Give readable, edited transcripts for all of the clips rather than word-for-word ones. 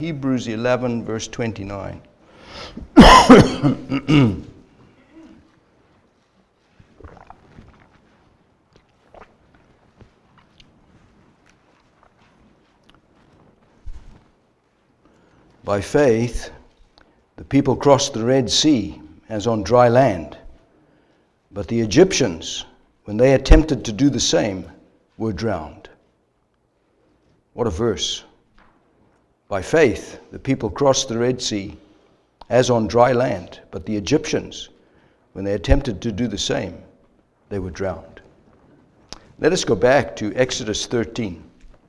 Hebrews 11, verse 29. By faith, the people crossed the Red Sea as on dry land. But the Egyptians, when they attempted to do the same, were drowned. What a verse. By faith, the people crossed the Red Sea as on dry land. But the Egyptians, when they attempted to do the same, they were drowned. Let us go back to Exodus 13.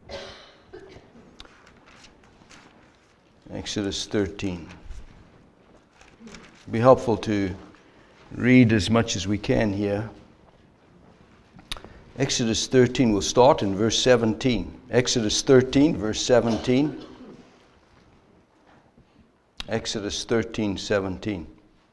Exodus 13. It'll be helpful to read as much as we can here. Exodus 13 will start in verse 17. Exodus 13, verse 17. Exodus 13, 17.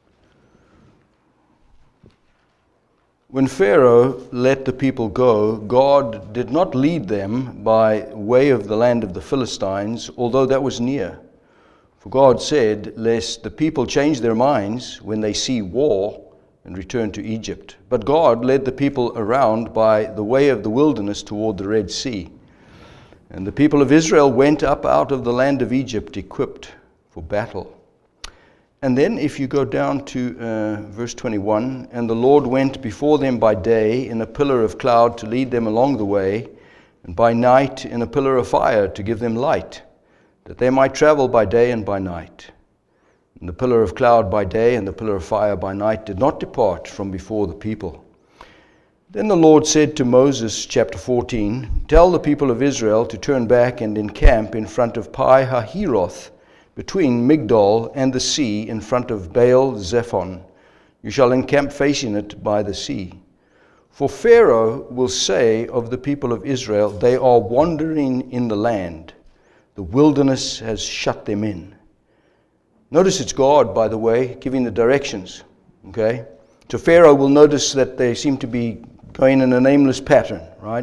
When Pharaoh let the people go, God did not lead them by way of the land of the Philistines, although that was near. For God said, lest the people change their minds when they see war and return to Egypt. But God led the people around by the way of the wilderness toward the Red Sea. And the people of Israel went up out of the land of Egypt equipped for battle. And then if you go down to verse 21, and the Lord went before them by day in a pillar of cloud to lead them along the way, and by night in a pillar of fire to give them light, that they might travel by day and by night. And the pillar of cloud by day and the pillar of fire by night did not depart from before the people. Then the Lord said to Moses, chapter 14, tell the people of Israel to turn back and encamp in front of Pi-hahiroth, between Migdol and the sea, in front of Baal-zephon. You shall encamp facing it by the sea. For Pharaoh will say of the people of Israel, they are wandering in the land. The wilderness has shut them in. Notice it's God, by the way, giving the directions. Okay? So Pharaoh will notice that they seem to be going in a nameless pattern, right?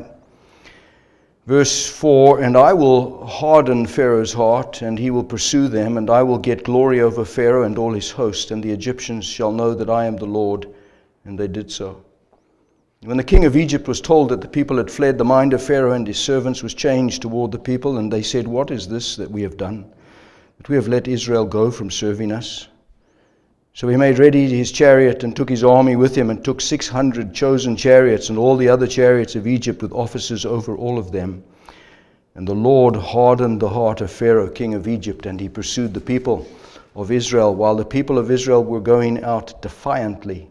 Verse 4, and I will harden Pharaoh's heart, and he will pursue them, and I will get glory over Pharaoh and all his host, and the Egyptians shall know that I am the Lord. And they did so. When the king of Egypt was told that the people had fled, the mind of Pharaoh and his servants was changed toward the people, and they said, what is this that we have done, that we have let Israel go from serving us? So he made ready his chariot and took his army with him, and took 600 chosen chariots and all the other chariots of Egypt with officers over all of them. And the Lord hardened the heart of Pharaoh, king of Egypt, and he pursued the people of Israel, while the people of Israel were going out defiantly.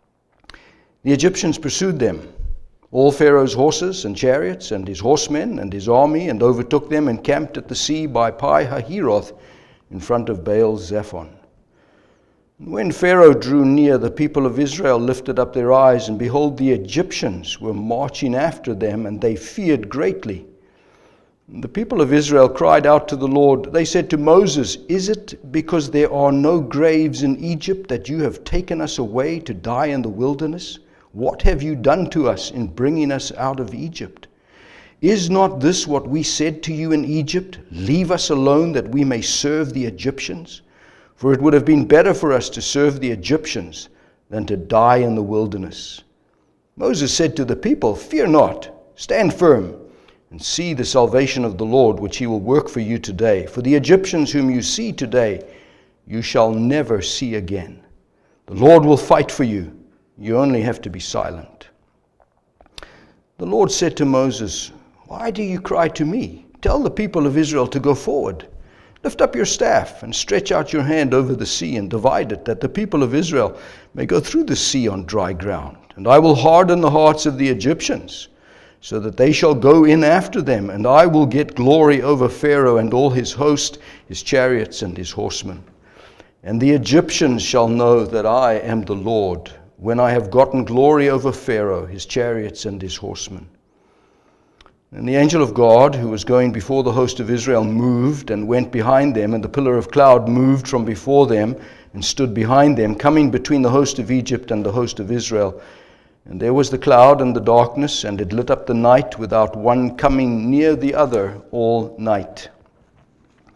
The Egyptians pursued them, all Pharaoh's horses and chariots and his horsemen and his army, and overtook them and camped at the sea by Pi-hahiroth in front of Baal-zephon. When Pharaoh drew near, the people of Israel lifted up their eyes, and behold, the Egyptians were marching after them, and they feared greatly. The people of Israel cried out to the Lord. They said to Moses, is it because there are no graves in Egypt that you have taken us away to die in the wilderness? What have you done to us in bringing us out of Egypt? Is not this what we said to you in Egypt? Leave us alone that we may serve the Egyptians? For it would have been better for us to serve the Egyptians than to die in the wilderness. Moses said to the people, fear not, stand firm, and see the salvation of the Lord, which he will work for you today. For the Egyptians whom you see today, you shall never see again. The Lord will fight for you. You only have to be silent. The Lord said to Moses, why do you cry to me? Tell the people of Israel to go forward. Lift up your staff and stretch out your hand over the sea and divide it, that the people of Israel may go through the sea on dry ground. And I will harden the hearts of the Egyptians, so that they shall go in after them, and I will get glory over Pharaoh and all his host, his chariots and his horsemen. And the Egyptians shall know that I am the Lord, when I have gotten glory over Pharaoh, his chariots and his horsemen. And the angel of God, who was going before the host of Israel, moved and went behind them, and the pillar of cloud moved from before them and stood behind them, coming between the host of Egypt and the host of Israel. And there was the cloud and the darkness, and it lit up the night without one coming near the other all night.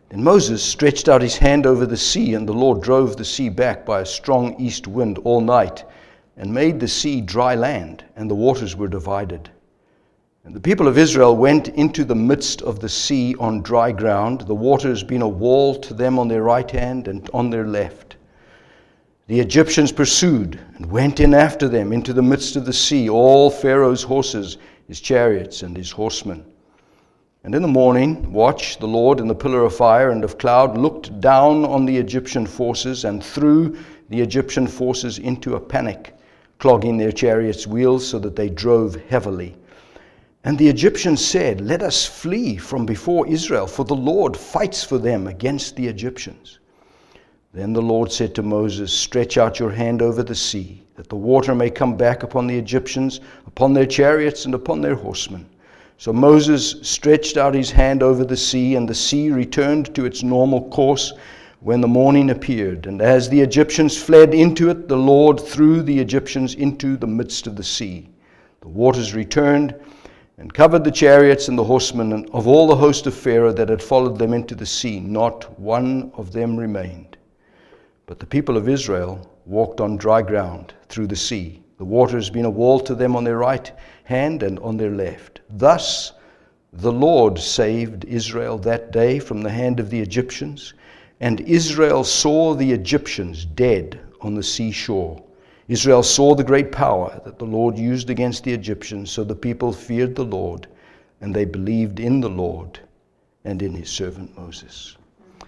Then Moses stretched out his hand over the sea, and the Lord drove the sea back by a strong east wind all night, and made the sea dry land, and the waters were divided. And the people of Israel went into the midst of the sea on dry ground, the waters being a wall to them on their right hand and on their left. The Egyptians pursued and went in after them into the midst of the sea, all Pharaoh's horses, his chariots, and his horsemen. And in the morning watch, the Lord in the pillar of fire and of cloud looked down on the Egyptian forces and threw the Egyptian forces into a panic, clogging their chariots' wheels so that they drove heavily. And the Egyptians said, "Let us flee from before Israel, for the Lord fights for them against the Egyptians." Then the Lord said to Moses, "Stretch out your hand over the sea, that the water may come back upon the Egyptians, upon their chariots, and upon their horsemen." So Moses stretched out his hand over the sea, and the sea returned to its normal course when the morning appeared. And as the Egyptians fled into it, the Lord threw the Egyptians into the midst of the sea. The waters returned and covered the chariots and the horsemen, and of all the host of Pharaoh that had followed them into the sea, not one of them remained. But the people of Israel walked on dry ground through the sea, the waters being a wall to them on their right hand and on their left. Thus the Lord saved Israel that day from the hand of the Egyptians, and Israel saw the Egyptians dead on the seashore. Israel saw the great power that the Lord used against the Egyptians, so the people feared the Lord, and they believed in the Lord and in his servant Moses.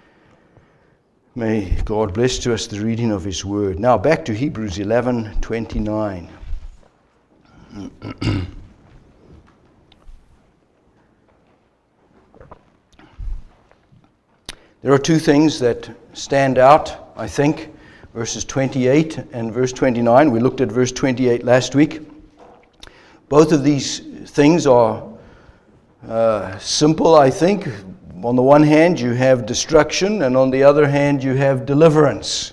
May God bless to us the reading of his word. Now back to Hebrews 11:29. There are two things that stand out, I think, verses 28 and verse 29. We looked at verse 28 last week. Both of these things are simple, I think. On the one hand, you have destruction, and on the other hand, you have deliverance.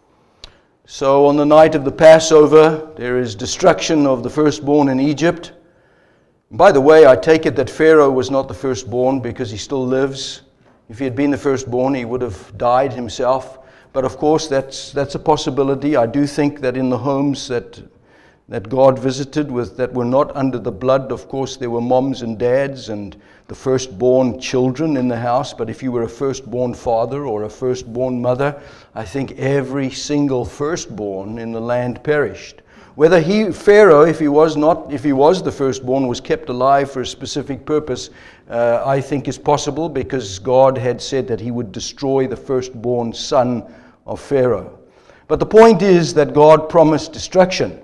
So on the night of the Passover, there is destruction of the firstborn in Egypt. By the way, I take it that Pharaoh was not the firstborn because he still lives. If he had been the firstborn, he would have died himself. But of course, that's a possibility. I do think that in the homes that God visited that were not under the blood, of course, there were moms and dads and the firstborn children in the house. But if you were a firstborn father or a firstborn mother, I think every single firstborn in the land perished. Whether Pharaoh, if he was the firstborn, was kept alive for a specific purpose, I think is possible, because God had said that he would destroy the firstborn son of Pharaoh. But the point is that God promised destruction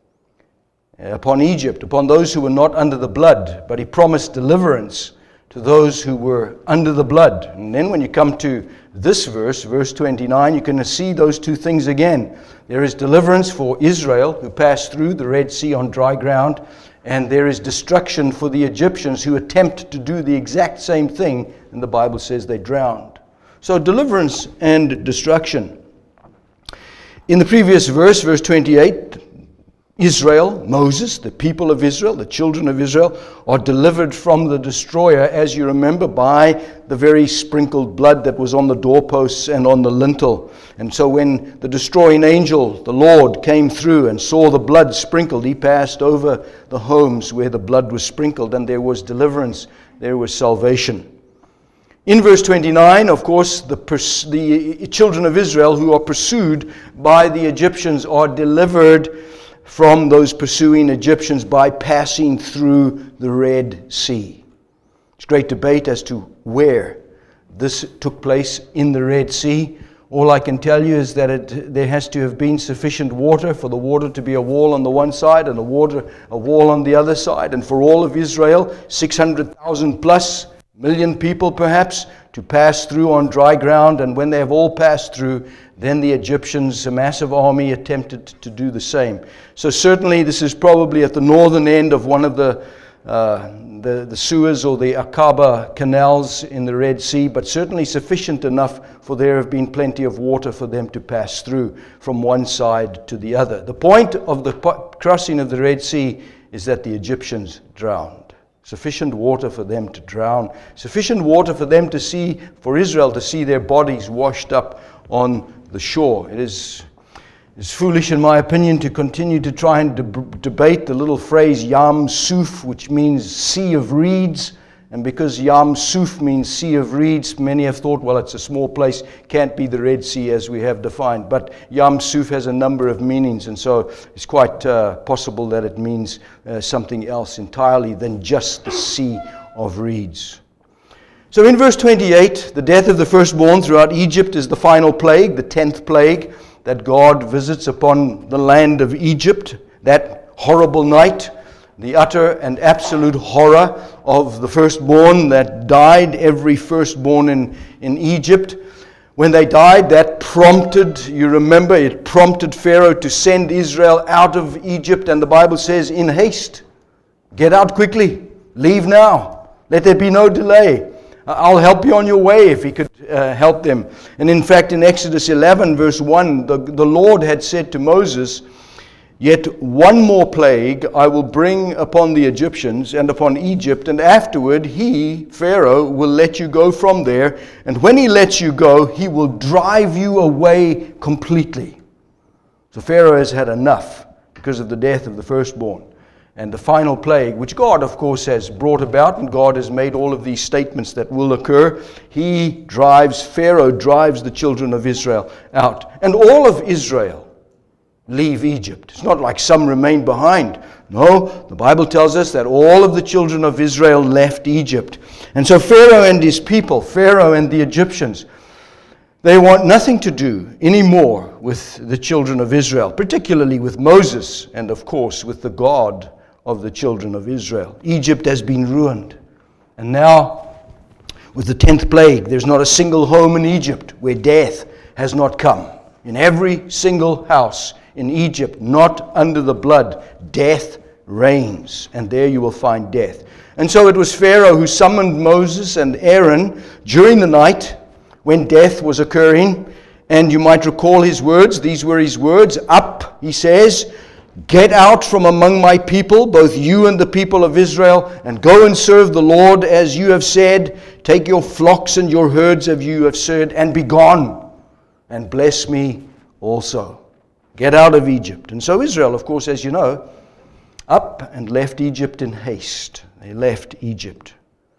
upon Egypt, upon those who were not under the blood, but he promised deliverance to those who were under the blood. And then when you come to this verse, verse 29, you can see those two things again. There is deliverance for Israel, who passed through the Red Sea on dry ground, and there is destruction for the Egyptians who attempt to do the exact same thing, and the Bible says they drowned. So deliverance and destruction. In the previous verse, verse 28, Israel, Moses, the people of Israel, the children of Israel, are delivered from the destroyer, as you remember, by the very sprinkled blood that was on the doorposts and on the lintel. And so when the destroying angel, the Lord, came through and saw the blood sprinkled, he passed over the homes where the blood was sprinkled, and there was deliverance, there was salvation. In verse 29, of course, the children of Israel who are pursued by the Egyptians are delivered from those pursuing Egyptians by passing through the Red Sea. It's great debate as to where this took place in the Red Sea. All I can tell you is that there has to have been sufficient water for the water to be a wall on the one side and a wall on the other side, and for all of Israel, 600,000 plus, million people perhaps, to pass through on dry ground. And when they have all passed through, then the Egyptians, a massive army, attempted to do the same. So certainly this is probably at the northern end of one of the Suez or the Aqaba canals in the Red Sea, but certainly sufficient enough for there have been plenty of water for them to pass through from one side to the other. The point of the crossing of the Red Sea is that the Egyptians drowned. Sufficient water for them to drown. Sufficient water for them to see, for Israel to see their bodies washed up on the shore. It's foolish, in my opinion, to continue to try and debate the little phrase Yam Suf, which means sea of reeds. And because Yam Suf means sea of reeds, many have thought, well, it's a small place, can't be the Red Sea as we have defined. But Yam Suf has a number of meanings, and so it's quite possible that it means something else entirely than just the sea of reeds. So in verse 28, the death of the firstborn throughout Egypt is the final plague, the 10th plague that God visits upon the land of Egypt, that horrible night. The utter and absolute horror of the firstborn that died, every firstborn in Egypt. When they died, that prompted, you remember, it prompted Pharaoh to send Israel out of Egypt. And the Bible says, in haste, get out quickly, leave now, let there be no delay. I'll help you on your way, if he could help them. And in fact, in Exodus 11, verse 1, the Lord had said to Moses, yet one more plague I will bring upon the Egyptians and upon Egypt, and afterward he, Pharaoh, will let you go from there. And when he lets you go, he will drive you away completely. So Pharaoh has had enough because of the death of the firstborn. And the final plague, which God, of course, has brought about, and God has made all of these statements that will occur. Pharaoh drives the children of Israel out. And all of Israel leave Egypt. It's not like some remain behind. No, the Bible tells us that all of the children of Israel left Egypt. And so Pharaoh and his people, Pharaoh and the Egyptians, they want nothing to do anymore with the children of Israel, particularly with Moses and, of course, with the God of the children of Israel. Egypt has been ruined. And now, with the 10th plague, there's not a single home in Egypt where death has not come. In every single house in Egypt, not under the blood, death reigns, and there you will find death. And so it was Pharaoh who summoned Moses and Aaron during the night when death was occurring. And you might recall his words. These were his words. Up, he says, get out from among my people, both you and the people of Israel, and go and serve the Lord as you have said. Take your flocks and your herds as you have said, and be gone, and bless me also. Get out of Egypt. And so Israel, of course, as you know, up and left Egypt in haste. They left Egypt.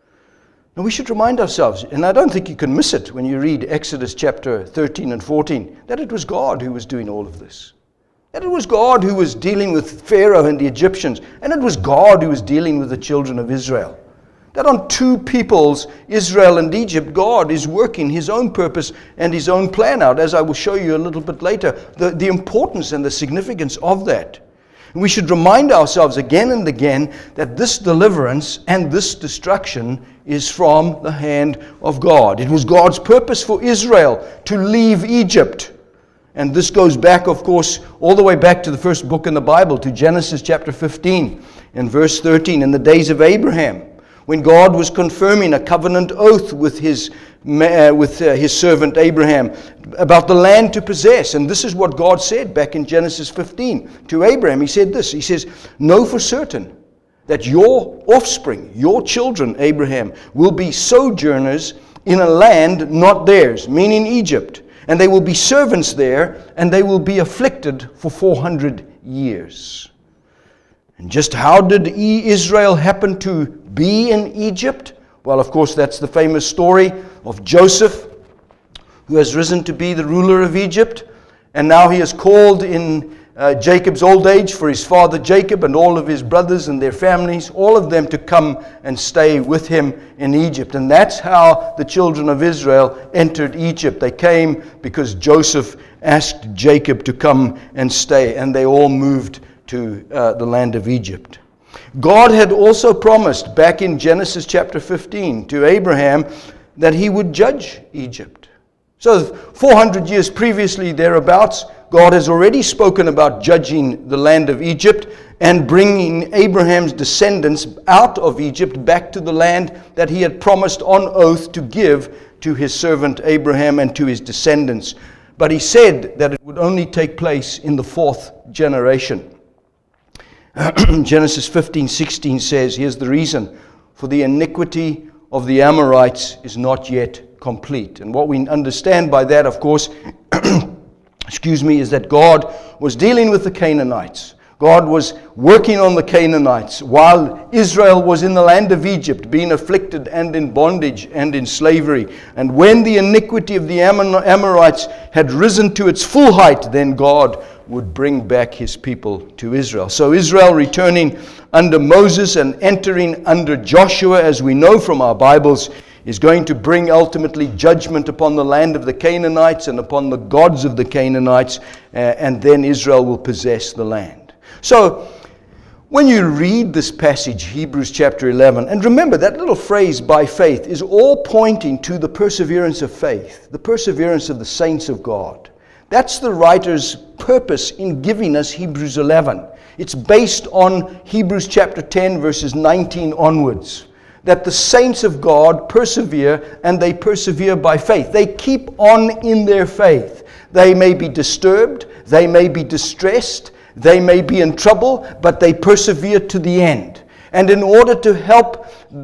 Now we should remind ourselves, and I don't think you can miss it when you read Exodus chapter 13 and 14, that it was God who was doing all of this. That it was God who was dealing with Pharaoh and the Egyptians, and it was God who was dealing with the children of Israel. That on two peoples, Israel and Egypt, God is working his own purpose and his own plan out, as I will show you a little bit later, the importance and the significance of that. And we should remind ourselves again and again that this deliverance and this destruction is from the hand of God. It was God's purpose for Israel to leave Egypt. And this goes back, of course, all the way back to the first book in the Bible, to Genesis chapter 15 and verse 13, in the days of Abraham, when God was confirming a covenant oath with his servant Abraham about the land to possess. And this is what God said back in Genesis 15 to Abraham. He said this, he says, know for certain that your offspring, your children, Abraham, will be sojourners in a land not theirs, meaning Egypt. And they will be servants there, and they will be afflicted for 400 years. And just how did Israel happen to be in Egypt? Well, of course, that's the famous story of Joseph, who has risen to be the ruler of Egypt. And now he is called in Jacob's old age for his father Jacob and all of his brothers and their families, all of them to come and stay with him in Egypt. And that's how the children of Israel entered Egypt. They came because Joseph asked Jacob to come and stay, and they all moved to the land of Egypt. God had also promised back in Genesis chapter 15 to Abraham that he would judge Egypt. So 400 years previously thereabouts, God has already spoken about judging the land of Egypt and bringing Abraham's descendants out of Egypt back to the land that he had promised on oath to give to his servant Abraham and to his descendants. But he said that it would only take place in the fourth generation. Genesis 15:16 says, here's the reason. for the iniquity of the Amorites is not yet complete. And what we understand by that, of course, is that God was dealing with the Canaanites. God was working on the Canaanites while Israel was in the land of Egypt, being afflicted and in bondage and in slavery. And when the iniquity of the Amorites had risen to its full height, then God would bring back his people to Israel. So Israel returning under Moses and entering under Joshua, as we know from our Bibles, is going to bring ultimately judgment upon the land of the Canaanites and upon the gods of the Canaanites, and then Israel will possess the land. So, when you read this passage, Hebrews chapter 11, and remember that little phrase, by faith, is all pointing to the perseverance of faith, the perseverance of the saints of God. That's the writer's purpose in giving us Hebrews 11. It's based on Hebrews chapter 10, verses 19 onwards. That the saints of God persevere, and they persevere by faith. They keep on in their faith. They may be disturbed, they may be distressed, they may be in trouble, but they persevere to the end. And in order to help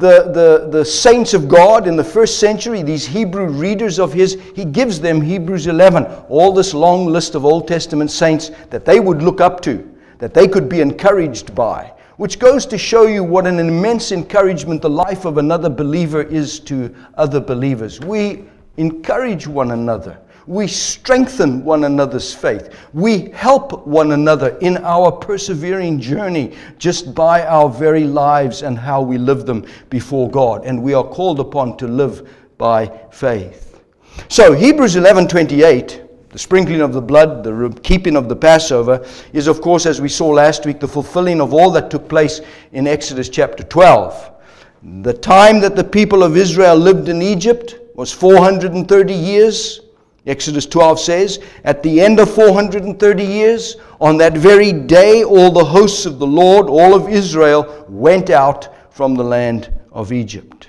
the saints of God in the first century, these Hebrew readers of his, he gives them Hebrews 11, all this long list of Old Testament saints that they would look up to, that they could be encouraged by, which goes to show you what an immense encouragement the life of another believer is to other believers. We encourage one another. We strengthen one another's faith. We help one another in our persevering journey just by our very lives and how we live them before God. And we are called upon to live by faith. So Hebrews 11:28, the sprinkling of the blood, the keeping of the Passover, is of course, as we saw last week, the fulfilling of all that took place in Exodus chapter 12. The time that the people of Israel lived in Egypt was 430 years. Exodus 12 says, at the end of 430 years, on that very day, all the hosts of the Lord, all of Israel, went out from the land of Egypt.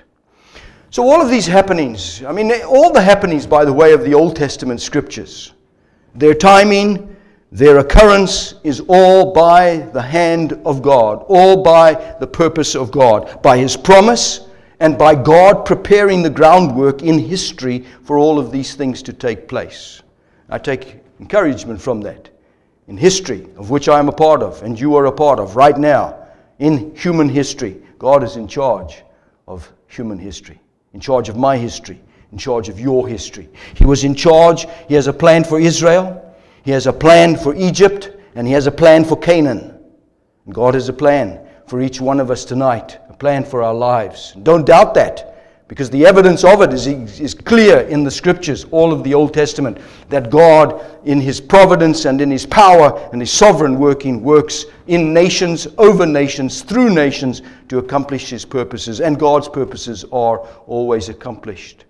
So all of these happenings, all the happenings, by the way, of the Old Testament scriptures, their timing, their occurrence is all by the hand of God, all by the purpose of God, by his promise, and by God preparing the groundwork in history for all of these things to take place. I take encouragement from that. In history, of which I am a part of, and you are a part of right now, in human history, God is in charge of human history, in charge of my history, in charge of your history. He was in charge. He has a plan for Israel. He has a plan for Egypt, and he has a plan for Canaan. And God has a plan for each one of us tonight, a plan for our lives. Don't doubt that, because the evidence of it is clear in the scriptures, all of the Old Testament, that God, in his providence and in his power and his sovereign working, works in nations, over nations, through nations, to accomplish his purposes, and God's purposes are always accomplished.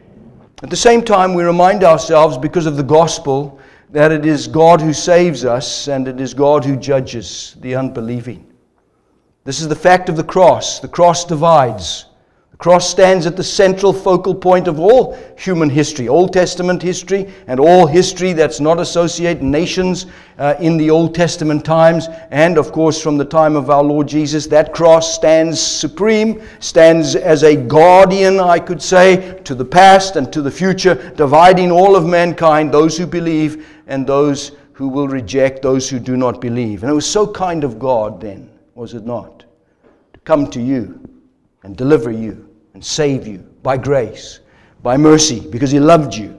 At the same time, we remind ourselves, because of the gospel, that it is God who saves us, and it is God who judges the unbelieving. This is the fact of the cross. The cross divides. The cross stands at the central focal point of all human history, Old Testament history, and all history that's not associated nations in the Old Testament times, and of course from the time of our Lord Jesus. That cross stands supreme, stands as a guardian, I could say, to the past and to the future, dividing all of mankind, those who believe and those who will reject, those who do not believe. And it was so kind of God then, was it not, to come to you and deliver you and save you by grace, by mercy, because he loved you.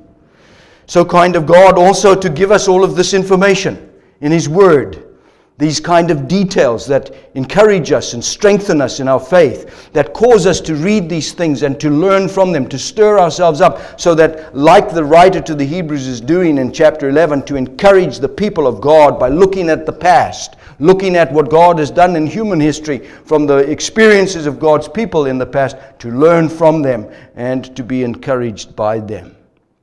So kind of God also to give us all of this information in his word, these kind of details that encourage us and strengthen us in our faith, that cause us to read these things and to learn from them, to stir ourselves up, so that, like the writer to the Hebrews is doing in chapter 11, to encourage the people of God by looking at the past, looking at what God has done in human history, from the experiences of God's people in the past, to learn from them and to be encouraged by them.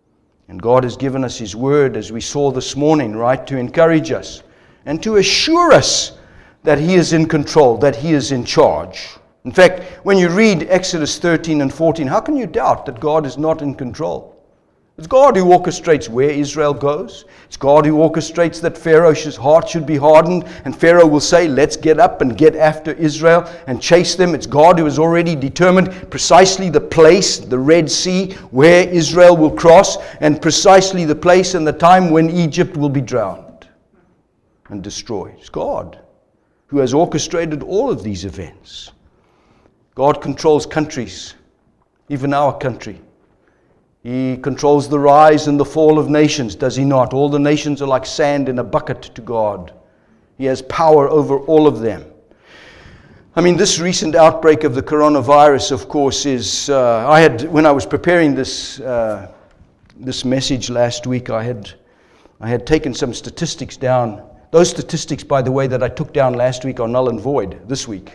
And God has given us his word, as we saw this morning, right, to encourage us and to assure us that he is in control, that he is in charge. In fact, when you read Exodus 13 and 14, how can you doubt that God is not in control? It's God who orchestrates where Israel goes. It's God who orchestrates that Pharaoh's heart should be hardened, and Pharaoh will say, let's get up and get after Israel and chase them. It's God who has already determined precisely the place, the Red Sea, where Israel will cross, and precisely the place and the time when Egypt will be drowned and destroyed. It's God who has orchestrated all of these events. God controls countries, even our country. He controls the rise and the fall of nations, does he not? All the nations are like sand in a bucket to God. He has power over all of them. I mean, this recent outbreak of the coronavirus, of course, is... when I was preparing this message last week, I had taken some statistics down. Those statistics, by the way, that I took down last week are null and void this week.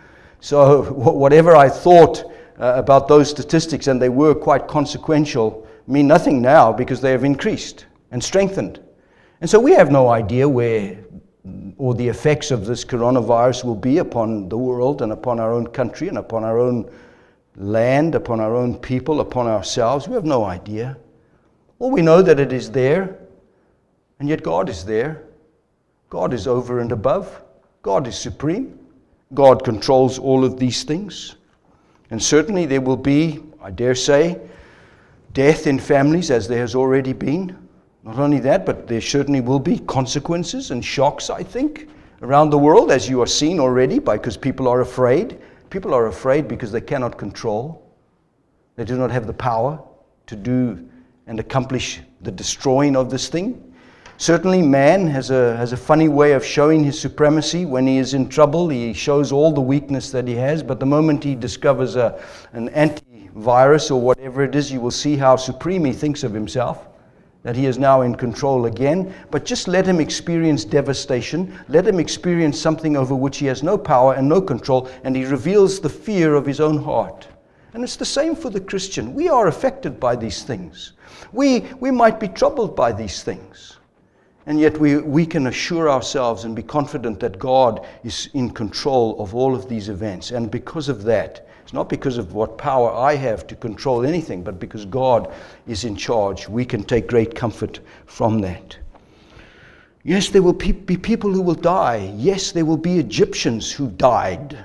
So whatever I thought about those statistics, and they were quite consequential, mean nothing now because they have increased and strengthened. And so we have no idea where or the effects of this coronavirus will be upon the world and upon our own country and upon our own land, upon our own people, upon ourselves. We have no idea. All we know that it is there, and yet God is there. God is over and above. God is supreme. God controls all of these things. And certainly there will be, I dare say, death in families as there has already been. Not only that, but there certainly will be consequences and shocks, I think, around the world, as you are seeing already, because people are afraid. People are afraid because they cannot control. They do not have the power to do and accomplish the destroying of this thing. Certainly man has a funny way of showing his supremacy. When he is in trouble, he shows all the weakness that he has, but the moment he discovers an antivirus or whatever it is, you will see how supreme he thinks of himself, that he is now in control again. But just let him experience devastation, let him experience something over which he has no power and no control, and he reveals the fear of his own heart. And it's the same for the Christian. We are affected by these things. We might be troubled by these things. And yet we can assure ourselves and be confident that God is in control of all of these events. And because of that, it's not because of what power I have to control anything, but because God is in charge, we can take great comfort from that. Yes, there will be people who will die. Yes, there will be Egyptians who died,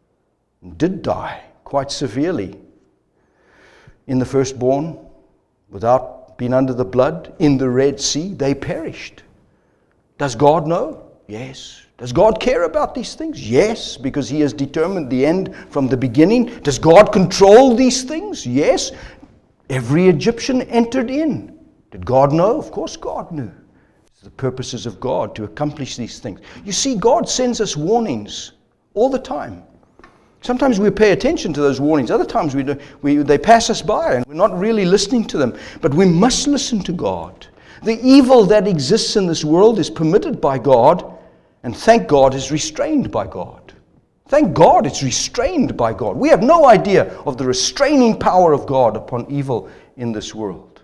did die quite severely. In the firstborn, without being under the blood, in the Red Sea, they perished. Does God know? Yes. Does God care about these things? Yes, because he has determined the end from the beginning. Does God control these things? Yes. Every Egyptian entered in. Did God know? Of course God knew. It's the purposes of God to accomplish these things. You see, God sends us warnings all the time. Sometimes we pay attention to those warnings. Other times they pass us by and we're not really listening to them. But we must listen to God. The evil that exists in this world is permitted by God, and thank God is restrained by God. Thank God it's restrained by God. We have no idea of the restraining power of God upon evil in this world.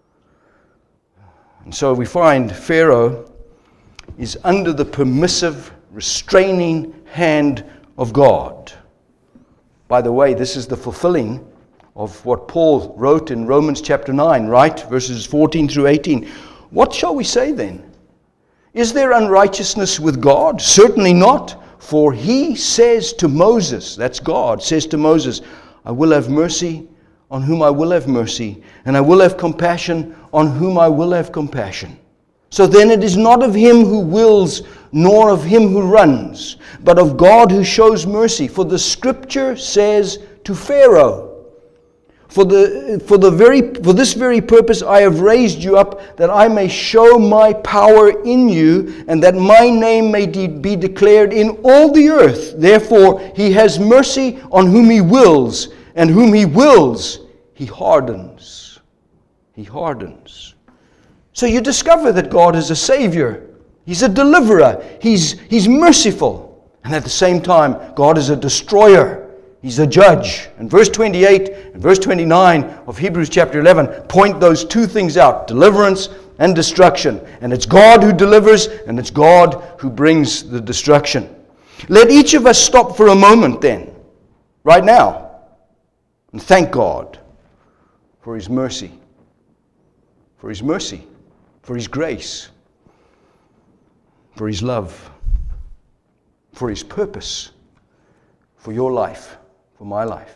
And so we find Pharaoh is under the permissive, restraining hand of God. By the way, this is the fulfilling of what Paul wrote in Romans chapter 9, right? Verses 14 through 18. What shall we say then? Is there unrighteousness with God? Certainly not. For he says to Moses, that's God, says to Moses, I will have mercy on whom I will have mercy, and I will have compassion on whom I will have compassion. So then it is not of him who wills, nor of him who runs, but of God who shows mercy. For the scripture says to Pharaoh, For this very purpose I have raised you up, that I may show my power in you, and that my name may be declared in all the earth. Therefore he has mercy on whom he wills, and whom he wills, he hardens. He hardens. So you discover that God is a Savior. He's a deliverer. He's merciful. And at the same time, God is a destroyer. He's a judge. And verse 28 and verse 29 of Hebrews chapter 11 point those two things out, deliverance and destruction. And it's God who delivers, and it's God who brings the destruction. Let each of us stop for a moment then, right now, and thank God for his mercy. for His mercy, for His grace, for His love, for His purpose, for your life, for my life.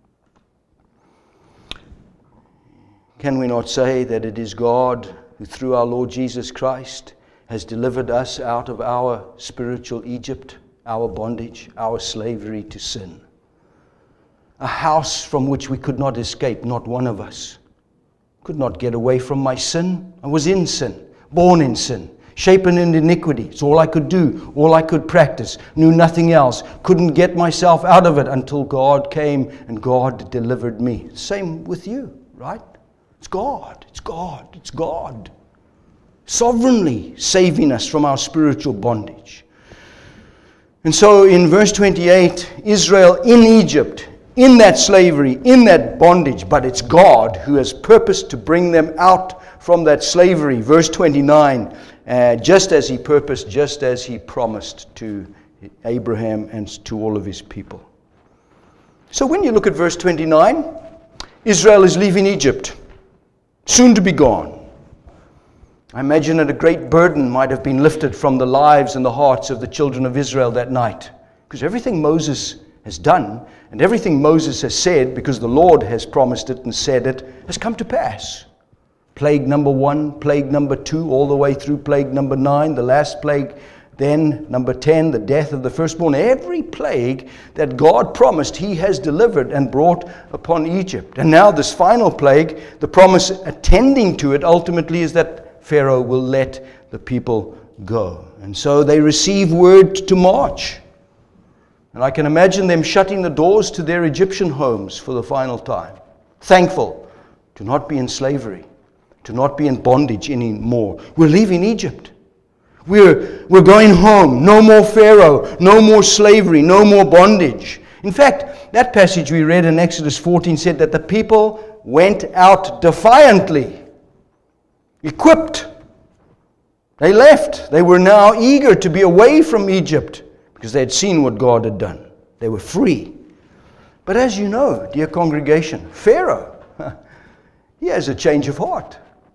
Can we not say that it is God who, through our Lord Jesus Christ, has delivered us out of our spiritual Egypt, our bondage, our slavery to sin? A house from which we could not escape, not one of us. Could not get away from my sin. I was in sin, born in sin, shapen in iniquity. It's all I could do, all I could practice, knew nothing else. Couldn't get myself out of it until God came and God delivered me. Same with you, right? It's God, it's God, it's God. Sovereignly saving us from our spiritual bondage. And so in verse 28, Israel in Egypt, in that slavery, in that bondage, but it's God who has purposed to bring them out from that slavery. Verse 29, just as He purposed, just as He promised to Abraham and to all of His people. So when you look at verse 29, Israel is leaving Egypt, soon to be gone. I imagine that a great burden might have been lifted from the lives and the hearts of the children of Israel that night. Because everything Moses has done and everything Moses has said, because the Lord has promised it and said it, has come to pass. Plague number 1, plague number 2, all the way through plague number 9, the last plague, then number 10, the death of the firstborn. Every plague that God promised, He has delivered and brought upon Egypt. And now this final plague, the promise attending to it ultimately is that Pharaoh will let the people go. And so they receive word to march. And I can imagine them shutting the doors to their Egyptian homes for the final time. Thankful to not be in slavery, to not be in bondage anymore. We're leaving Egypt. We're going home. No more Pharaoh, no more slavery, no more bondage. In fact, that passage we read in Exodus 14 said that the people went out defiantly, equipped. They left. They were now eager to be away from Egypt because they had seen what God had done. They were free. But as you know, dear congregation, Pharaoh, he has a change of heart.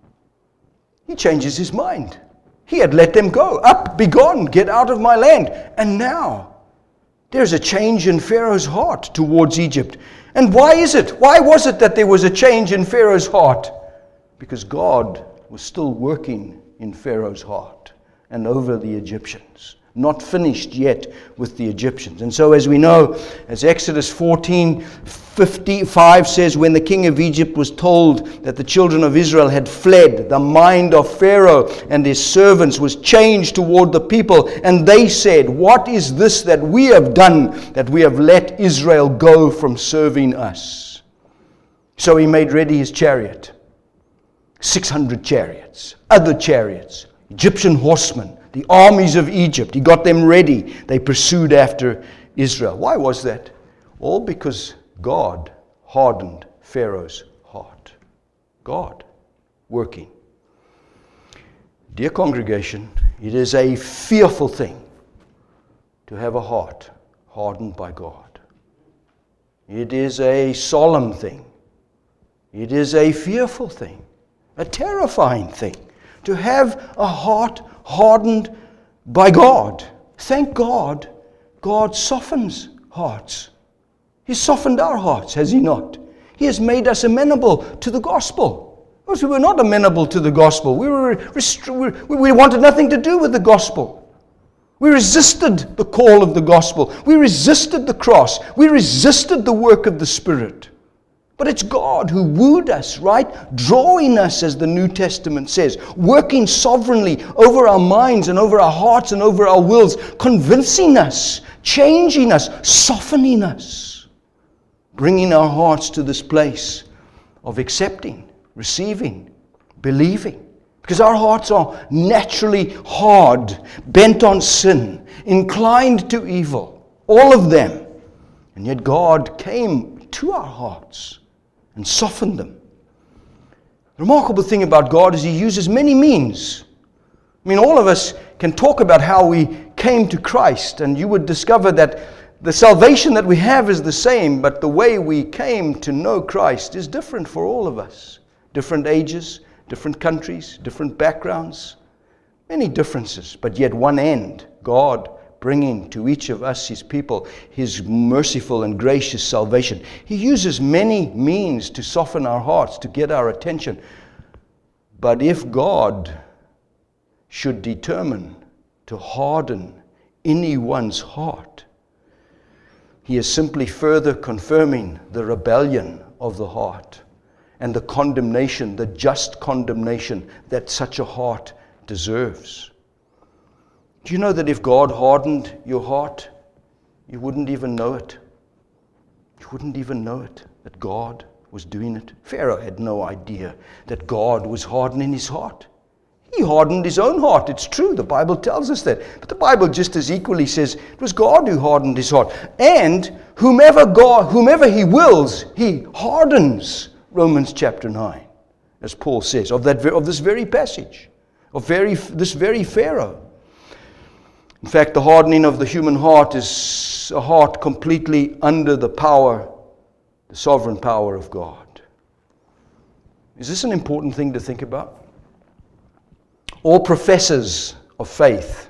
He changes his mind. He had let them go. Up, be gone, get out of my land. And now, there's a change in Pharaoh's heart towards Egypt. And why is it? Why was it that there was a change in Pharaoh's heart? Because God was still working in Pharaoh's heart and over the Egyptians. Not finished yet with the Egyptians. And so as we know, as Exodus 14:55 says, when the king of Egypt was told that the children of Israel had fled, the mind of Pharaoh and his servants was changed toward the people. And they said, what is this that we have done, that we have let Israel go from serving us? So he made ready his chariot. 600 chariots, other chariots, Egyptian horsemen, the armies of Egypt. He got them ready. They pursued after Israel. Why was that? All because God hardened Pharaoh's heart. God working. Dear congregation, it is a fearful thing to have a heart hardened by God. It is a solemn thing. It is a fearful thing. A terrifying thing to have a heart hardened by God. Thank God, God softens hearts. He's softened our hearts, has He not? He has made us amenable to the gospel. Because we were not amenable to the gospel. We wanted nothing to do with the gospel. We resisted the call of the gospel. We resisted the cross. We resisted the work of the Spirit. But it's God who wooed us, right? Drawing us, as the New Testament says, working sovereignly over our minds and over our hearts and over our wills, convincing us, changing us, softening us, bringing our hearts to this place of accepting, receiving, believing. Because our hearts are naturally hard, bent on sin, inclined to evil, all of them. And yet God came to our hearts and softened them. The remarkable thing about God is He uses many means. I mean, all of us can talk about how we came to Christ, and you would discover that the salvation that we have is the same, but the way we came to know Christ is different for all of us. Different ages, different countries, different backgrounds, many differences, but yet one end, God bringing to each of us, His people, His merciful and gracious salvation. He uses many means to soften our hearts, to get our attention. But if God should determine to harden anyone's heart, He is simply further confirming the rebellion of the heart and the condemnation, the just condemnation that such a heart deserves. Do you know that if God hardened your heart, you wouldn't even know it? You wouldn't even know it, that God was doing it. Pharaoh had no idea that God was hardening his heart. He hardened his own heart. It's true. The Bible tells us that. But the Bible just as equally says it was God who hardened his heart. And whomever He wills, He hardens. Romans chapter 9, as Paul says, of this very passage, this very Pharaoh. In fact, the hardening of the human heart is a heart completely under the power, the sovereign power of God. Is this an important thing to think about? All professors of faith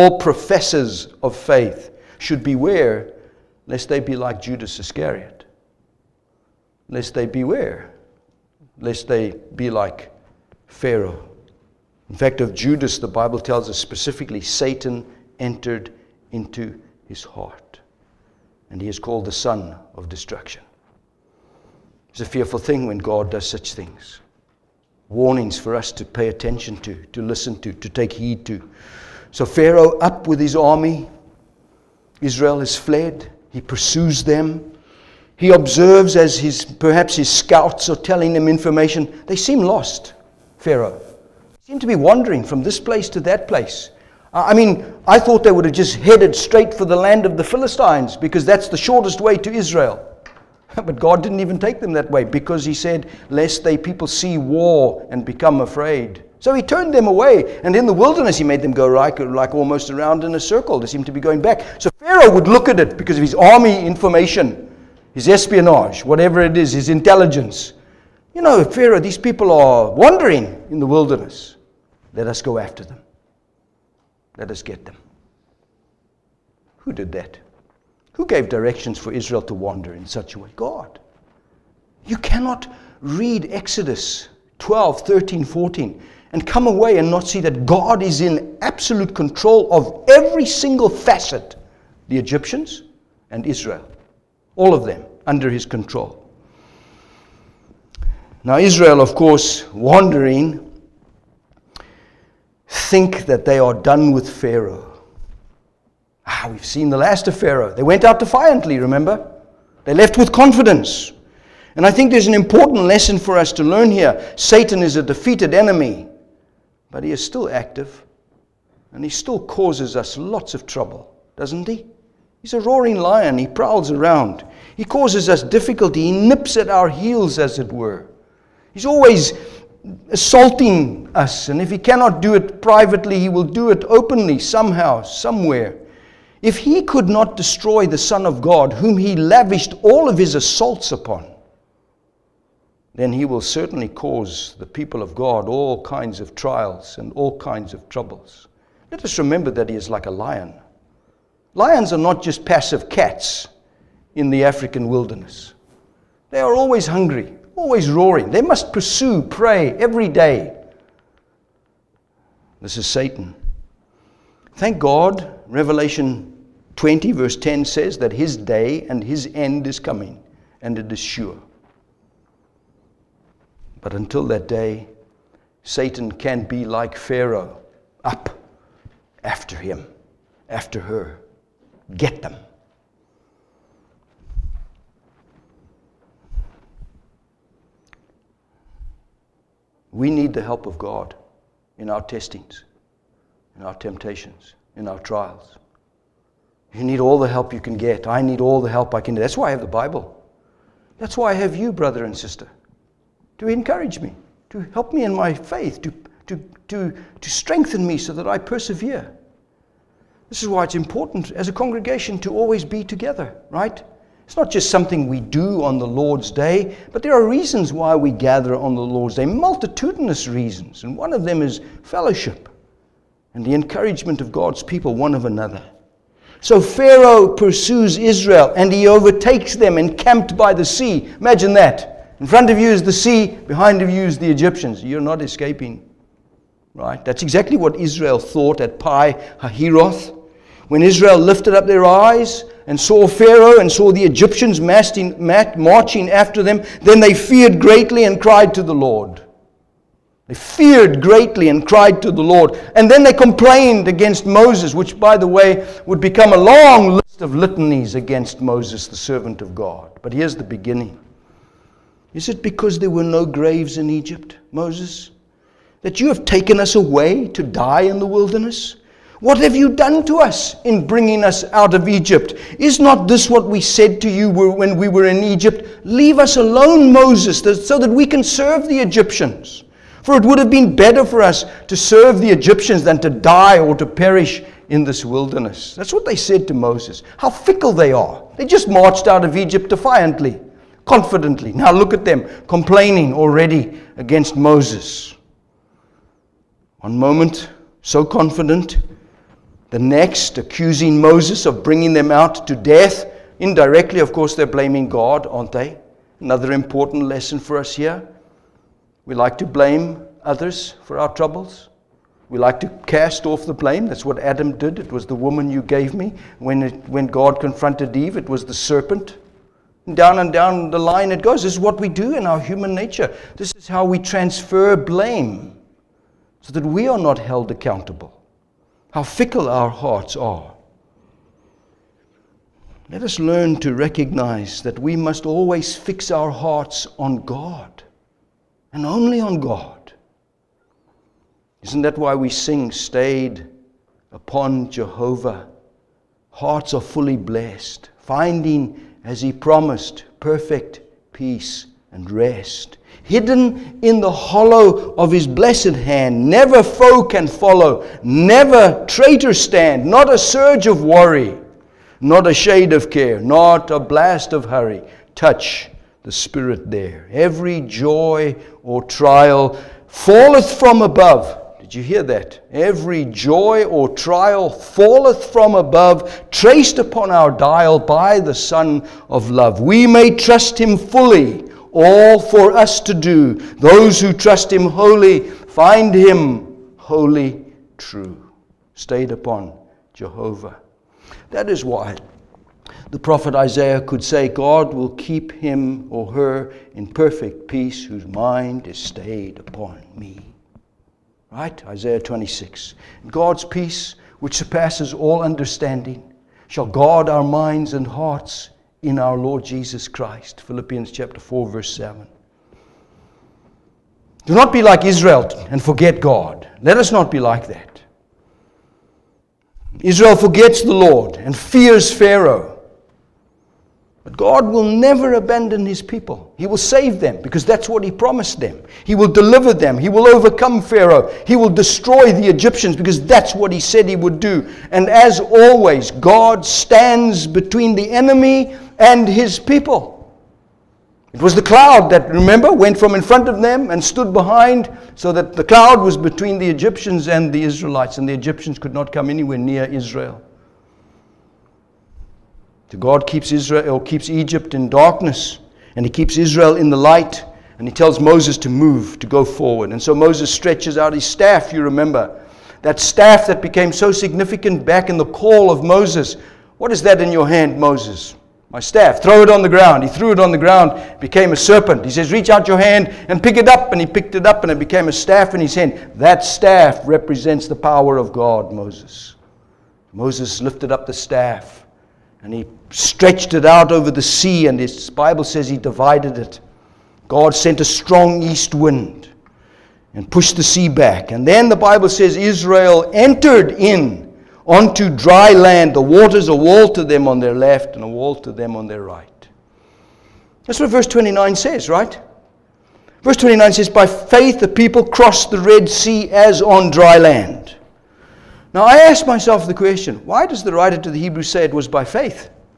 should beware lest they be like Judas Iscariot. Lest they beware, lest they be like Pharaoh. In fact, of Judas, the Bible tells us specifically, Satan entered into his heart, and he is called the son of destruction. It's a fearful thing when God does such things. Warnings for us to pay attention to listen to take heed to. So Pharaoh up with his army. Israel has fled. He pursues them. He observes as perhaps his scouts are telling him information. They seem lost, Pharaoh. They seem to be wandering from this place to that place. I thought they would have just headed straight for the land of the Philistines because that's the shortest way to Israel. But God didn't even take them that way because He said, lest people see war and become afraid. So He turned them away. And in the wilderness He made them go like almost around in a circle. They seemed to be going back. So Pharaoh would look at it because of his army information, his espionage, whatever it is, his intelligence. You know, Pharaoh, these people are wandering in the wilderness. Let us go after them. Let us get them. Who did that? Who gave directions for Israel to wander in such a way? God. You cannot read Exodus 12, 13, 14 and come away and not see that God is in absolute control of every single facet. The Egyptians and Israel. All of them under His control. Now Israel, of course, wandering, think that they are done with Pharaoh. We've seen the last of Pharaoh. They went out defiantly, remember? They left with confidence. And I think there's an important lesson for us to learn here. Satan is a defeated enemy, but he is still active. And he still causes us lots of trouble, doesn't he? He's a roaring lion. He prowls around. He causes us difficulty. He nips at our heels, as it were. He's always assaulting us. And if he cannot do it privately, he will do it openly, somehow, somewhere. If he could not destroy the Son of God, whom he lavished all of his assaults upon, then he will certainly cause the people of God all kinds of trials and all kinds of troubles. Let us remember that he is like a lion. Lions are not just passive cats in the African wilderness. They are always hungry, always roaring. They must pursue prey every day. This is Satan. Thank God, Revelation 20 verse 10 says that his day and his end is coming, and it is sure. But until that day, Satan can be like Pharaoh, up after him, after her. Get them. We need the help of God in our testings, in our temptations, in our trials. You need all the help you can get. I need all the help I can get. That's why I have the Bible. That's why I have you, brother and sister, to encourage me, to help me in my faith, to strengthen me so that I persevere. This is why it's important as a congregation to always be together, right? It's not just something we do on the Lord's Day, but there are reasons why we gather on the Lord's Day, multitudinous reasons. And one of them is fellowship and the encouragement of God's people one of another. So Pharaoh pursues Israel and he overtakes them encamped by the sea. Imagine that. In front of you is the sea, behind of you is the Egyptians. You're not escaping. Right? That's exactly what Israel thought at Pi Hahiroth. When Israel lifted up their eyes and saw Pharaoh and saw the Egyptians marching after them, then they feared greatly and cried to the Lord. They feared greatly and cried to the Lord. And then they complained against Moses, which, by the way, would become a long list of litanies against Moses, the servant of God. But here's the beginning. Is it because there were no graves in Egypt, Moses, that you have taken us away to die in the wilderness? What have you done to us in bringing us out of Egypt? Is not this what we said to you when we were in Egypt? Leave us alone, Moses, so that we can serve the Egyptians. For it would have been better for us to serve the Egyptians than to die or to perish in this wilderness. That's what they said to Moses. How fickle they are. They just marched out of Egypt defiantly, confidently. Now look at them, complaining already against Moses. One moment, so confident. The next, accusing Moses of bringing them out to death. Indirectly, of course, they're blaming God, aren't they? Another important lesson for us here. We like to blame others for our troubles. We like to cast off the blame. That's what Adam did. It was the woman you gave me. When God confronted Eve, it was the serpent. And down the line it goes. This is what we do in our human nature. This is how we transfer blame so that we are not held accountable. How fickle our hearts are. Let us learn to recognize that we must always fix our hearts on God. And only on God. Isn't that why we sing, stayed upon Jehovah? Hearts are fully blessed, finding, as He promised, perfect peace and rest. Hidden in the hollow of His blessed hand, never foe can follow, never traitor stand, not a surge of worry, not a shade of care, not a blast of hurry. Touch the Spirit there. Every joy or trial falleth from above. Did you hear that? Every joy or trial falleth from above, traced upon our dial by the Son of love. We may trust Him fully, all for us to do. Those who trust Him wholly find Him wholly true. Stayed upon Jehovah. That is why the prophet Isaiah could say, God will keep him or her in perfect peace whose mind is stayed upon me. Right? Isaiah 26. God's peace, which surpasses all understanding, shall guard our minds and hearts in our Lord Jesus Christ. Philippians chapter 4, verse 7. Do not be like Israel and forget God. Let us not be like that. Israel forgets the Lord and fears Pharaoh. But God will never abandon His people. He will save them because that's what He promised them. He will deliver them. He will overcome Pharaoh. He will destroy the Egyptians because that's what He said He would do. And as always, God stands between the enemy and His people. It was the cloud that, remember, went from in front of them and stood behind, so that the cloud was between the Egyptians and the Israelites, and the Egyptians could not come anywhere near Israel. So God keeps Egypt in darkness, and He keeps Israel in the light, and He tells Moses to move, to go forward. And so Moses stretches out his staff, you remember. That staff that became so significant back in the call of Moses. What is that in your hand, Moses? My staff. Throw it on the ground. He threw it on the ground, it became a serpent. He says, reach out your hand and pick it up. And he picked it up and it became a staff in his hand. That staff represents the power of God, Moses. Moses lifted up the staff. And he stretched it out over the sea, and his Bible says he divided it. God sent a strong east wind and pushed the sea back. And then the Bible says Israel entered in onto dry land. The waters a wall to them on their left and a wall to them on their right. That's what verse 29 says, right? Verse 29 says, by faith the people crossed the Red Sea as on dry land. Now I ask myself the question, why does the writer to the Hebrews say it was by faith?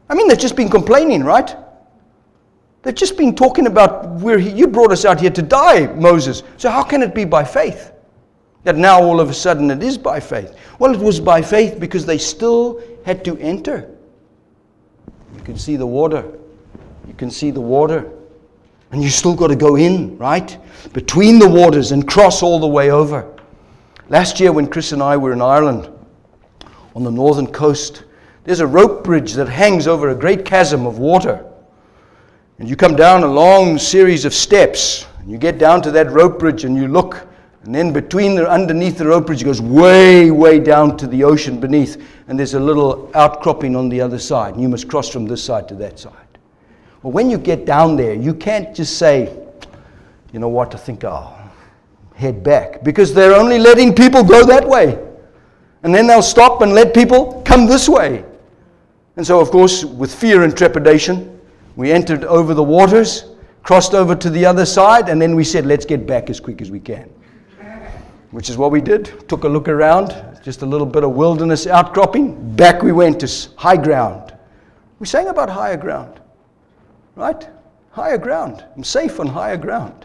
I mean, they've just been complaining, right? They've just been talking about you brought us out here to die, Moses. So how can it be by faith? That now all of a sudden it is by faith. Well, it was by faith because they still had to enter. You can see the water. You can see the water. And you still got to go in, right? Between the waters and cross all the way over. Last year when Chris and I were in Ireland, on the northern coast, there's a rope bridge that hangs over a great chasm of water. And you come down a long series of steps, and you get down to that rope bridge and you look, and then underneath the rope bridge it goes way, way down to the ocean beneath, and there's a little outcropping on the other side, and you must cross from this side to that side. Well, when you get down there, you can't just say, you know what, I think I'll head back, because they're only letting people go that way. And then they'll stop and let people come this way. And so, of course, with fear and trepidation, we entered over the waters, crossed over to the other side, and then we said, let's get back as quick as we can. Which is what we did. Took a look around, just a little bit of wilderness outcropping. Back we went to high ground. We sang about higher ground. Right? Higher ground. I'm safe on higher ground.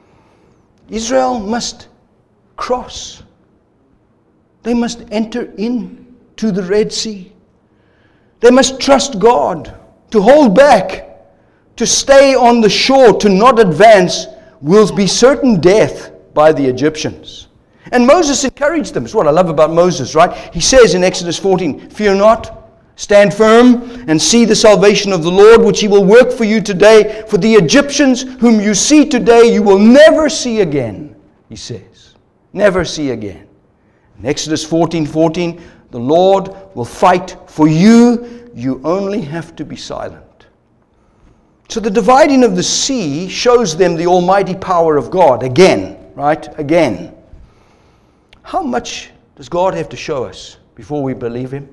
Israel must cross. They must enter into the Red Sea. They must trust God. To hold back, to stay on the shore, to not advance, will be certain death by the Egyptians. And Moses encouraged them. It's what I love about Moses, right? He says in Exodus 14, fear not. Stand firm and see the salvation of the Lord, which he will work for you today. For the Egyptians whom you see today, you will never see again, he says. Never see again. In Exodus 14:14, the Lord will fight for you. You only have to be silent. So the dividing of the sea shows them the almighty power of God. Again, right? Again. How much does God have to show us before we believe him?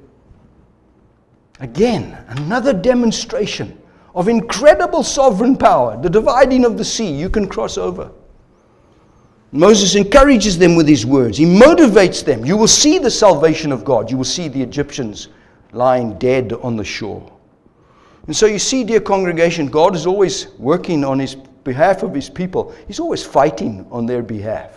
Again, another demonstration of incredible sovereign power. The dividing of the sea, you can cross over. Moses encourages them with his words. He motivates them. You will see the salvation of God. You will see the Egyptians lying dead on the shore. And so you see, dear congregation, God is always working on his behalf of his people. He's always fighting on their behalf.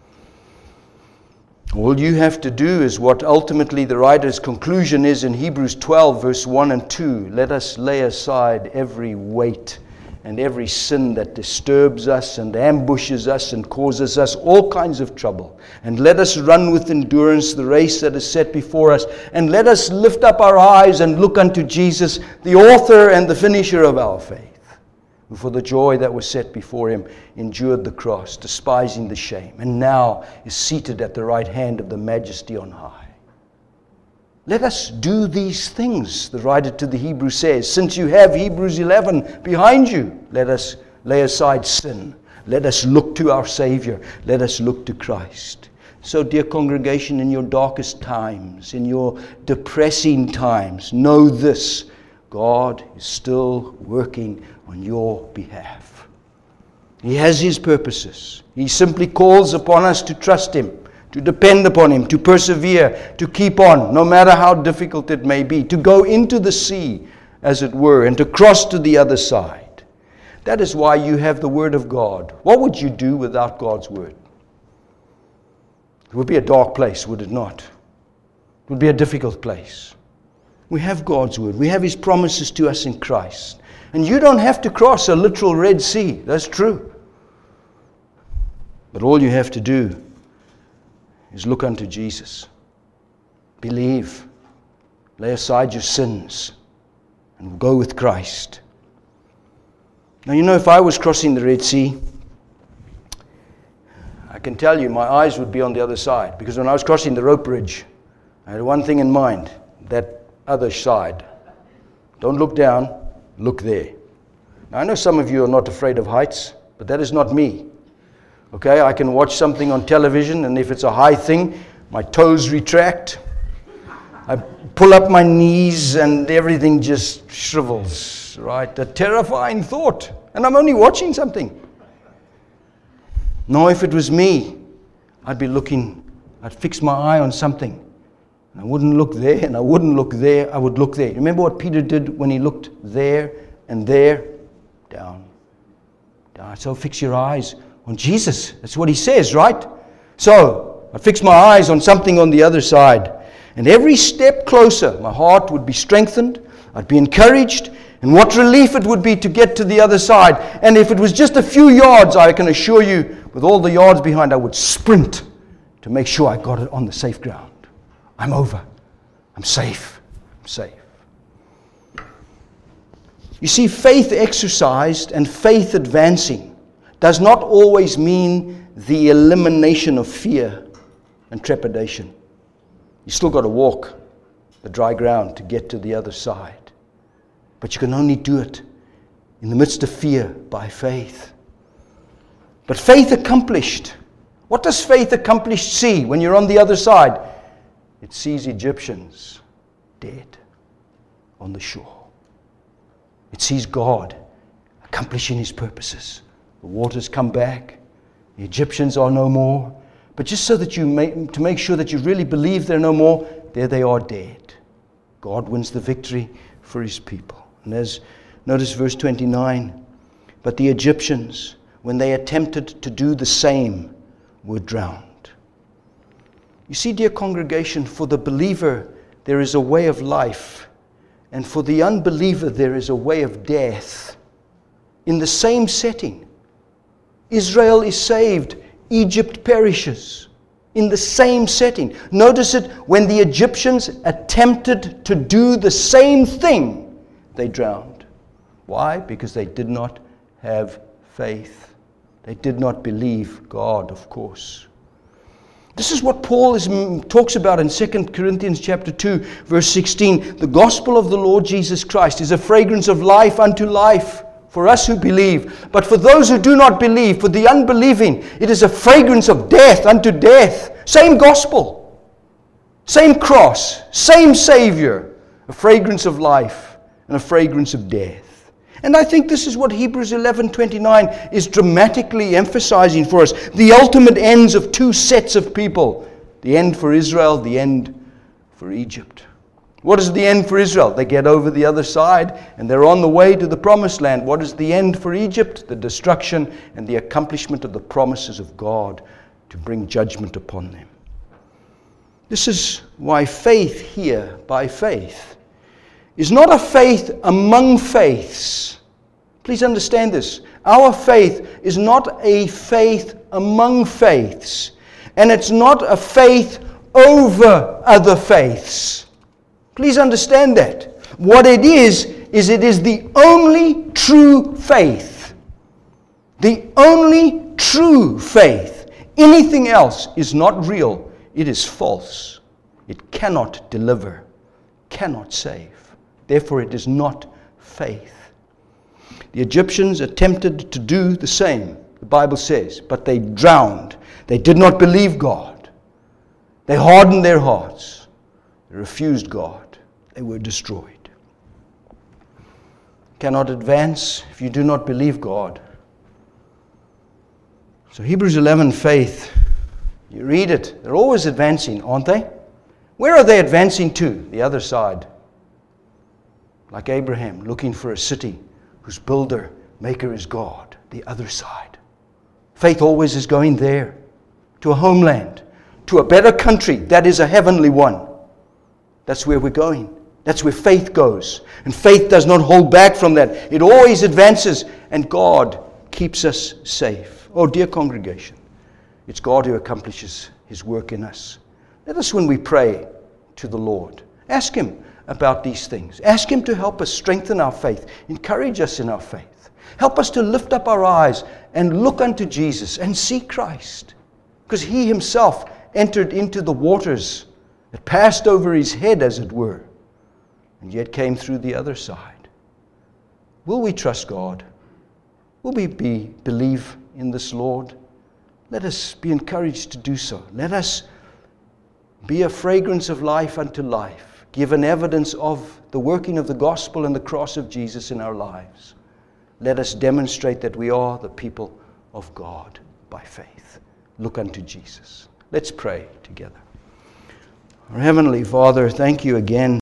All you have to do is what ultimately the writer's conclusion is in Hebrews 12, verse 1 and 2. Let us lay aside every weight and every sin that disturbs us and ambushes us and causes us all kinds of trouble. And let us run with endurance the race that is set before us. And let us lift up our eyes and look unto Jesus, the author and the finisher of our faith, who for the joy that was set before him endured the cross, despising the shame, and now is seated at the right hand of the Majesty on high. Let us do these things, the writer to the Hebrews says. Since you have Hebrews 11 behind you, let us lay aside sin. Let us look to our Savior. Let us look to Christ. So, dear congregation, in your darkest times, in your depressing times, know this: God is still working on your behalf. He has his purposes. He simply calls upon us to trust him, to depend upon him, to persevere, to keep on, no matter how difficult it may be, to go into the sea, as it were, and to cross to the other side. That is why you have the Word of God. What would you do without God's Word? It would be a dark place, would it not? It would be a difficult place. We have God's Word. We have his promises to us in Christ. And you don't have to cross a literal Red Sea. That's true. But all you have to do is look unto Jesus. Believe. Lay aside your sins and go with Christ. Now, you know, if I was crossing the Red Sea, I can tell you my eyes would be on the other side, because when I was crossing the rope bridge, I had one thing in mind: that other side. Don't look down, look there. Now, I know some of you are not afraid of heights, but that is not me. Okay, I can watch something on television, and if it's a high thing, my toes retract. I pull up my knees and everything just shrivels, right? A terrifying thought. And I'm only watching something. No, if it was me, I'd fix my eye on something. I wouldn't look there, and I wouldn't look there. I would look there. Remember what Peter did when he looked there and there? Down. Down. So fix your eyes on Jesus. That's what he says, right? So I fix my eyes on something on the other side. And every step closer, my heart would be strengthened. I'd be encouraged. And what relief it would be to get to the other side. And if it was just a few yards, I can assure you, with all the yards behind, I would sprint to make sure I got it on the safe ground. I'm over. I'm safe. I'm safe. You see, faith exercised and faith advancing does not always mean the elimination of fear and trepidation. You still got to walk the dry ground to get to the other side. But you can only do it in the midst of fear by faith. But faith accomplished. What does faith accomplished see when you're on the other side? It sees Egyptians dead on the shore. It sees God accomplishing his purposes. The waters come back. The Egyptians are no more. But just so that to make sure that you really believe they're no more, there they are dead. God wins the victory for his people. And notice verse 29. But the Egyptians, when they attempted to do the same, were drowned. You see, dear congregation, for the believer, there is a way of life. And for the unbeliever, there is a way of death. In the same setting, Israel is saved, Egypt perishes. In the same setting. Notice it, when the Egyptians attempted to do the same thing, they drowned. Why? Because they did not have faith. They did not believe God, of course. This is what Paul talks about in 2 Corinthians chapter 2, verse 16. The gospel of the Lord Jesus Christ is a fragrance of life unto life for us who believe. But for those who do not believe, for the unbelieving, it is a fragrance of death unto death. Same gospel, same cross, same Savior. A fragrance of life and a fragrance of death. And I think this is what Hebrews 11:29 is dramatically emphasizing for us. The ultimate ends of two sets of people. The end for Israel, the end for Egypt. What is the end for Israel? They get over the other side and they're on the way to the promised land. What is the end for Egypt? The destruction and the accomplishment of the promises of God to bring judgment upon them. This is why faith here, by faith, is not a faith among faiths. Please understand this. Our faith is not a faith among faiths. And it's not a faith over other faiths. Please understand that. What it is it is the only true faith. The only true faith. Anything else is not real. It is false. It cannot deliver, cannot save. Therefore, it is not faith. The Egyptians attempted to do the same, the Bible says, but they drowned. They did not believe God. They hardened their hearts. They refused God. They were destroyed. Cannot advance if you do not believe God. So Hebrews 11, faith, you read it. They're always advancing, aren't they? Where are they advancing to? The other side. Like Abraham, looking for a city whose builder, maker is God, the other side. Faith always is going there, to a homeland, to a better country that is a heavenly one. That's where we're going. That's where faith goes. And faith does not hold back from that. It always advances, and God keeps us safe. Oh, dear congregation, it's God who accomplishes his work in us. Let us, when we pray to the Lord, ask him about these things. Ask him to help us strengthen our faith, encourage us in our faith. Help us to lift up our eyes and look unto Jesus and see Christ. Because he himself entered into the waters that passed over his head, as it were, and yet came through the other side. Will we trust God? Will we believe in this Lord? Let us be encouraged to do so. Let us be a fragrance of life unto life. Give an evidence of the working of the gospel and the cross of Jesus in our lives. Let us demonstrate that we are the people of God by faith. Look unto Jesus. Let's pray together. Our Heavenly Father, thank you again